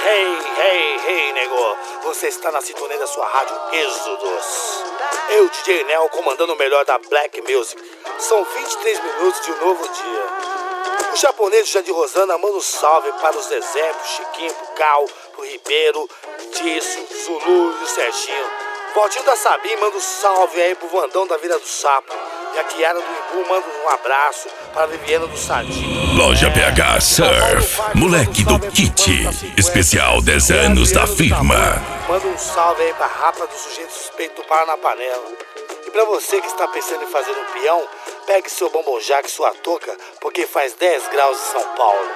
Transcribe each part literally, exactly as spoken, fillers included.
Hey, hey, hey, nego. Você está na sintonia da sua rádio Êxodos. Eu, D J Nel, comandando o melhor da Black Music. São vinte e três minutos de um novo dia. O japonês Jandir Rosana manda um salve para os Zezé, pro Chiquinho, pro Cal, pro Ribeiro, Disso, Zulu e o Serginho. Valtinho da Sabim manda um salve aí pro Vandão da Vila do Sapo. E a Kiara do Imbu manda um abraço para a Viviana do Sadinho. Loja P H Surf, moleque do kit, especial dez anos da firma. Manda um salve aí pra Rapa do Sujeito Suspeito do Para na Panela. E pra você que está pensando em fazer um peão, pegue seu bombonjaque e sua touca, porque faz dez graus em São Paulo.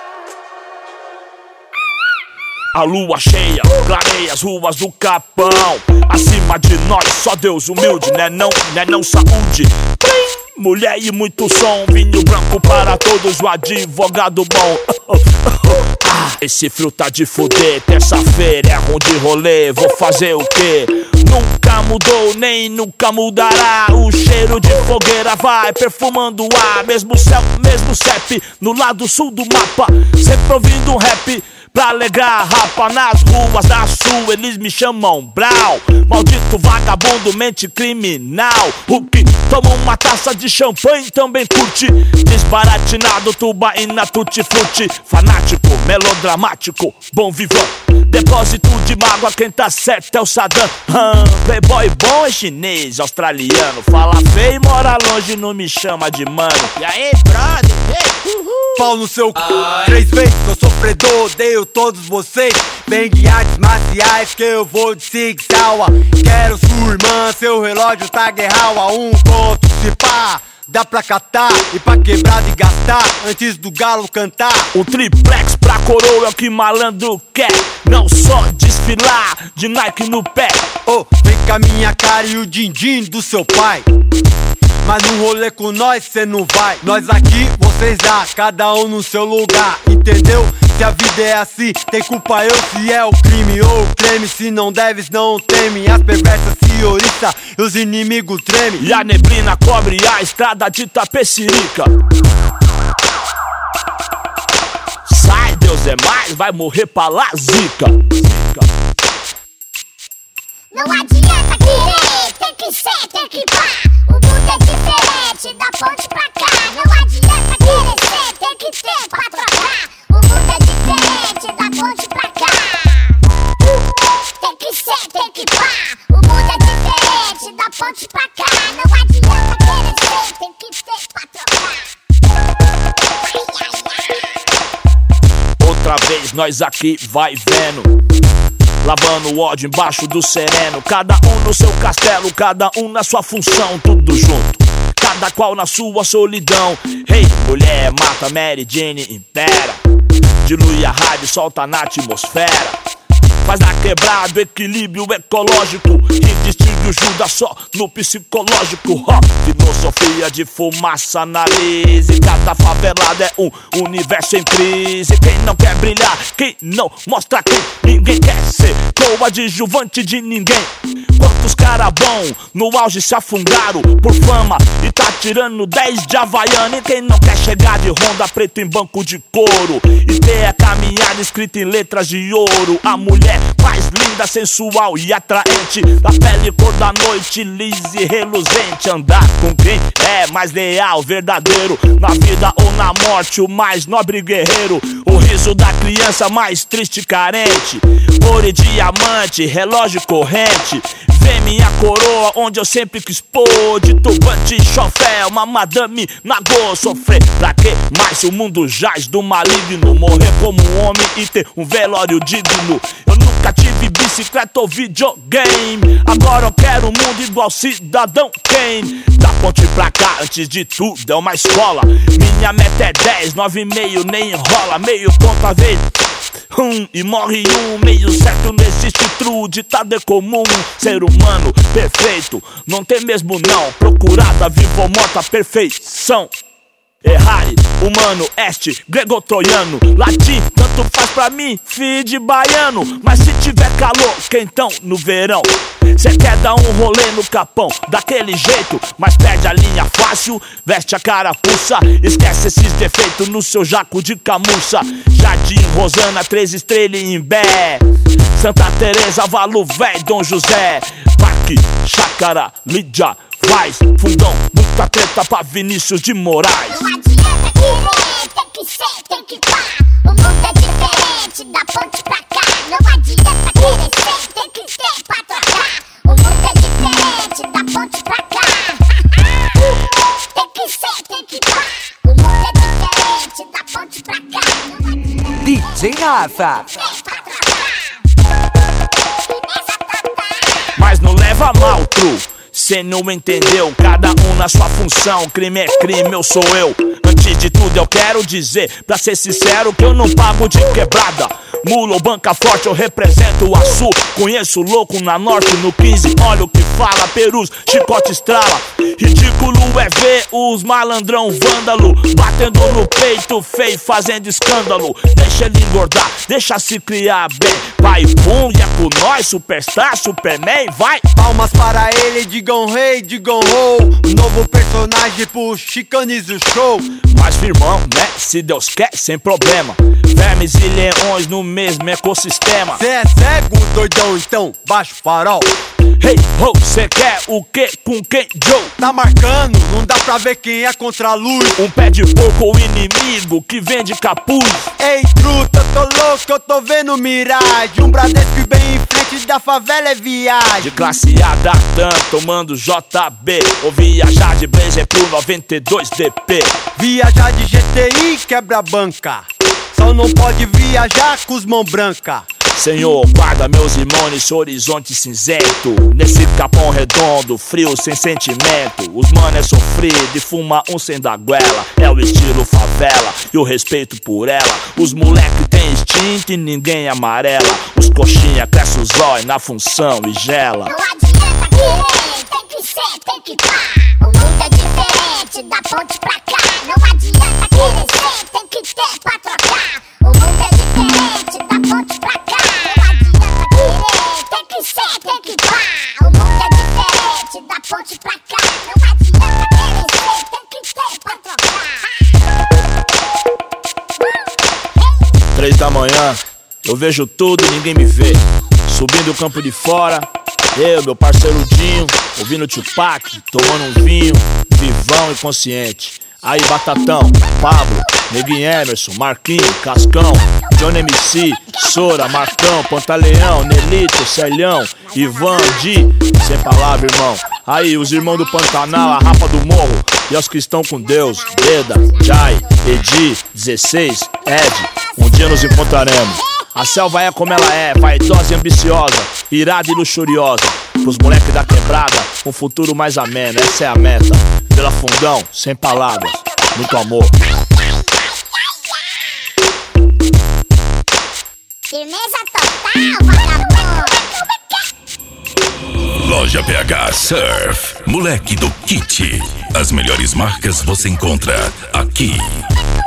A lua cheia clareia as ruas do Capão. Acima de nós só Deus humilde, né não, né não saúde. Mulher e muito som, vinho branco para todos, o advogado bom. Ah, esse frio tá de fuder, terça-feira é ruim de rolê, vou fazer o quê? Nunca mudou, nem nunca mudará. O cheiro de fogueira vai perfumando o ar. Mesmo céu, mesmo C E P, no lado sul do mapa, sempre ouvindo um rap pra alegrar a rapa. Nas ruas da sul eles me chamam Brau, maldito vagabundo, mente criminal. O que toma uma taça de champanhe também curte desbaratinado, tubaína, tutti-frutti. Fanático, melodramático, bom vivão. Depósito de mágoa, quem tá certo é o Saddam. hum, Playboy bom é chinês, australiano. Fala feio e mora longe, não me chama de mano. E aí, brother? Hey, uhul. Pau no seu c... Três vezes que eu sofredor, odeio todos vocês. Vem de artes marciais que eu vou de Sig Sauer. Quero sua irmã, seu relógio tá guerral a um ponto, se pá. Dá pra catar e pra quebrar e gastar antes do galo cantar. O triplex pra coroa é o que malandro quer, não só desfilar de Nike no pé. Oh, vem com a minha cara e o din-din do seu pai. Mas no rolê com nós cê não vai. Nós aqui, vocês lá, cada um no seu lugar, entendeu? Se a vida é assim, tem culpa eu se é o crime ou o creme. Se não deves, não teme. As perversas se oriçam e os inimigos tremem. E a neblina cobre a estrada de Tapecirica. Sai, Deus é mais, vai morrer pra lá, zica. Não adianta querer, tem que ser, tem que pá. O mundo é diferente, da ponte pra cá. Não adianta querer ser, tem que ter pra trocar. O mundo é diferente, da ponte pra cá. Tem que ser, tem que pá. O mundo é diferente, da ponte pra cá. Não adianta querer ser, tem que ter pra trocar. Outra vez nós aqui vai vendo, lavando o ódio embaixo do sereno. Cada um no seu castelo, cada um na sua função, tudo junto, cada qual na sua solidão. Hey, mulher, mata, Mary Jane, impera. Dilui a rádio, solta na atmosfera. Faz na quebrada, equilíbrio ecológico. E distingue o Judas só no psicológico. Ó, filosofia de fumaça na lise. Cada favelada é um universo em crise. Quem não quer brilhar, quem não mostra quem ninguém quer ser coadjuvante de ninguém. Quantos cara bom no auge se afundaram por fama e tá tirando dez de Havaiana. E quem não quer chegar de Honda preto em banco de couro e ter a caminhada escrita em letras de ouro. A mulher mais linda, sensual e atraente, da pele cor da noite, lisa e reluzente. Andar com quem é mais leal, verdadeiro, na vida ou na morte, o mais nobre guerreiro. O riso da criança mais triste e carente, ouro e diamante, relógio corrente. Vem minha coroa, onde eu sempre quis pôr, de turbante, chofé, uma madame nagô. Sofrer pra quê? Mas o mundo jaz do maligno. Morrer como um homem e ter um velório digno. Eu nunca tive bicicleta ou videogame, agora eu quero um mundo igual Cidadão Kane. Da ponte pra cá, antes de tudo, é uma escola. Minha meta é dez, nove e meio, nem enrola. Meio ponto a vez, um, e morre um. Meio certo, não existe true, ditado é comum. Ser humano perfeito, não tem mesmo não. Procurada, viva ou morta, perfeição. Errare, humano, este, grego-troiano, latim, tanto faz pra mim, filho de baiano. Mas se tiver calor, quentão no verão, Cê quer dar um rolê no capão daquele jeito, mas perde a linha fácil, veste a carapuça. Esquece esses defeitos no seu jaco de camuça. Jardim, Rosana, Três Estrelas em Imbé, Santa Teresa, Valo Véi, Dom José, Parque, Chácara, Lídia, Vaz, Fundão, muita treta pra Vinícius de Moraes. Não adianta querer, tem que ser, tem que pá. O mundo é diferente, da ponte pra cá. Não adianta querer ser, tem que ter pra trocar. O mundo é diferente, da ponte pra cá. Tem que ser, tem que pá. O mundo é diferente, da ponte pra cá. Não adianta D J Rafa. ter pra trocar. Firmeza total. Mas não leva mal, tru, cê não entendeu, cada um na sua função. Crime é crime, eu sou eu. Antes de tudo eu quero dizer, pra ser sincero, que eu não pago de quebrada. Mula ou banca forte, eu represento o Açu. Conheço louco na norte, no quinze, olha o que fala. Perus, chicote estrala. Ridículo é ver os malandrão vândalo batendo no peito feio, fazendo escândalo. Deixa ele engordar, deixa se criar bem. Pai, pum, e é com nós, superstar, superman, vai. Palmas para ele, digam rei, digam ho. Novo personagem pro Chicanes o show. Mas firmão, né? Se Deus quer, sem problema. Vermes e leões no mesmo ecossistema. Cê é cego, doidão, então baixa o farol. Hey, ho, cê quer o que com quem, Joe? Tá marcando, não dá pra ver quem é contra a luz. Um pé de porco ou inimigo que vende capuz. Ei, truta, tô louco, eu tô vendo miragem. Um Bradesco bem em frente da favela é viagem. De classe A da Dan, tomando J B. Ou viajar de Blazer pro noventa e dois D P. Viajar de G T I quebra a banca. Só não pode viajar com os mão branca. Senhor, guarda meus irmãos nesse horizonte cinzento. Nesse capão redondo, frio, sem sentimento. Os mano é sofrido e fuma um sem da goela. É o estilo favela e o respeito por ela. Os moleque tem instinto e ninguém amarela. Os coxinha cresce os olhos na função e gela. Não adianta querer, tem que ser, tem que pá. O mundo é diferente, da ponte pra cá. Não adianta querer ser, tem que ter pra trocar. O mundo é diferente, da ponte pra cá. Não adianta querer, tem que ser, tem que pá. O mundo é diferente, da ponte pra cá. Não adianta querer ser, tem que ter pra trocar. Três da manhã, eu vejo tudo e ninguém me vê. Subindo o campo de fora, eu, meu parceiro Dinho, ouvindo Tupac, tomando um vinho, vivão e consciente. Aí Batatão, Pablo, Neguinho Emerson, Marquinho, Cascão, Johnny M C, Sora, Marcão, Pantaleão, Nelito, Celhão, Ivan, Di, sem palavra, irmão. Aí os irmãos do Pantanal, a Rapa do Morro e os que estão com Deus, Deda, Jai, Edi, dezesseis, Ed, um dia nos encontraremos. A selva é como ela é, vaidosa e ambiciosa, irada e luxuriosa. Pros moleques da quebrada, um futuro mais ameno, essa é a meta. Pela Fundão, sem palavras, muito amor. Firmeza total, vagabundo. Loja P H Surf, moleque do kit. As melhores marcas você encontra aqui.